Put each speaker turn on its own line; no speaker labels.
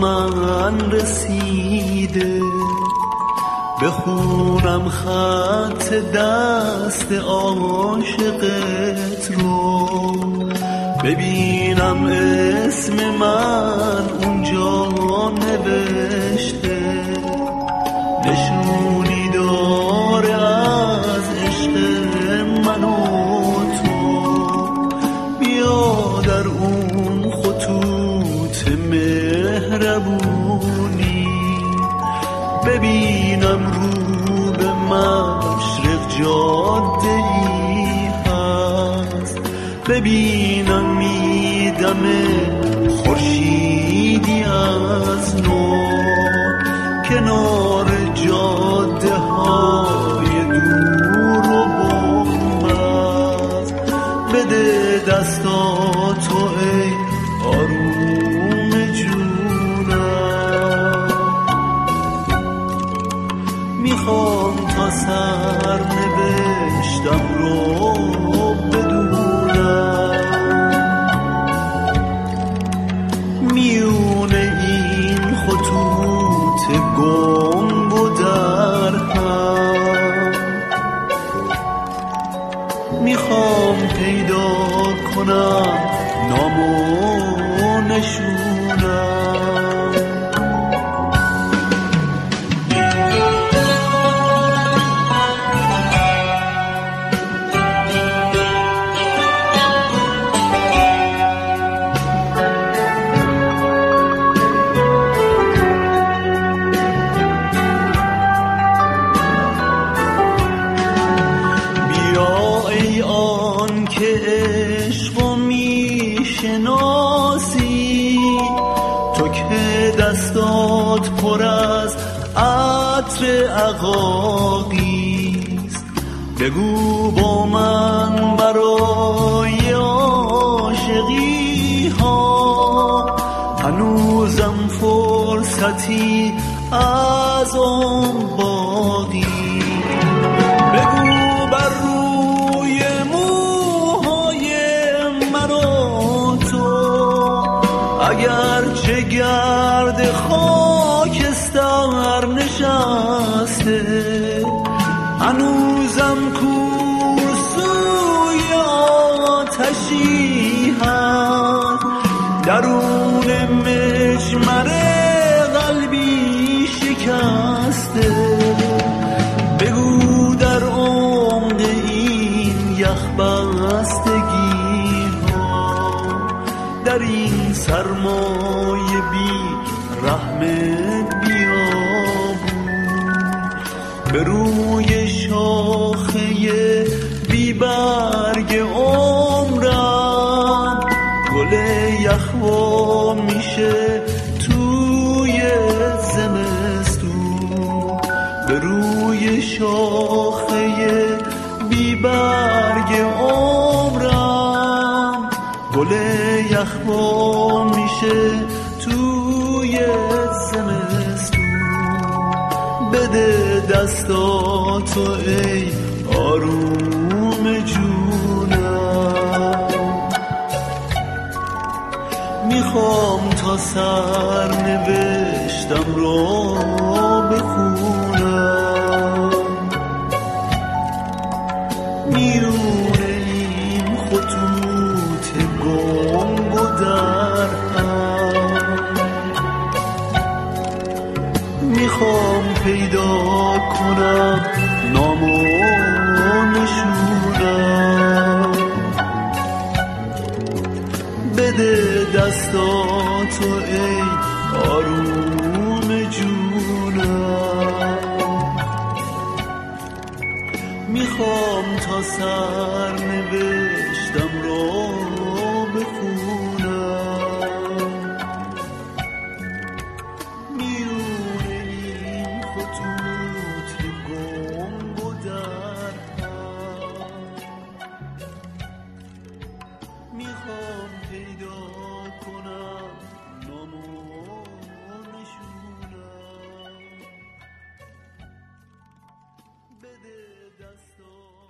من رسیده، بخونم خط دست عاشقت رو، ببینم اسم من اونجا نوشته، نشونی داره از عشق من و تو، بیا در اون خطوط مهربونی، ببینم رو به مشرق جاده ای هست، ببینم میدمه خورشیدی از نو، کنار جاده های دور و بومت، بده دستاتو ای آروم جونم، میخوام تا سر نوشتم رو بدونم، میونه این خطوط گنگ و در هم، میخوام پیدا کنم نام و نشونم. دستات پر از عطر عقاقیست، بگو با من برای عاشقی ها، هنوزم فرصتی از آن باقی، بگو بر روی موهای من و تو، اگر چه گرد خاکستر نشسته، هنوزم کورسوی آتشی هست، درون مجمر قلبی شکسته، بگو در عمق این یخ بستگی ها، در این سرمایه بی رحمت بیابون، به روی شاخه بی برگ عمرم، گل یخوا میشه توی زمستون، به روی شاخه بی برگ عمرم، گل یخوا میشه توی زمستون، بده دستاتو ای آروم جونم، میخوام تا سر نوشتم رو بخونم، میونه این خطوط گنگ و در هم، میخوام پیدا کنم نام و نشونم، بده دستاتو ای آروم جونم، میخوام تا سر نوشتم رو بخونم، میونه این خطوط گنگ و در هم، میخوام پیدا کنم نام و نشونم، بده دستات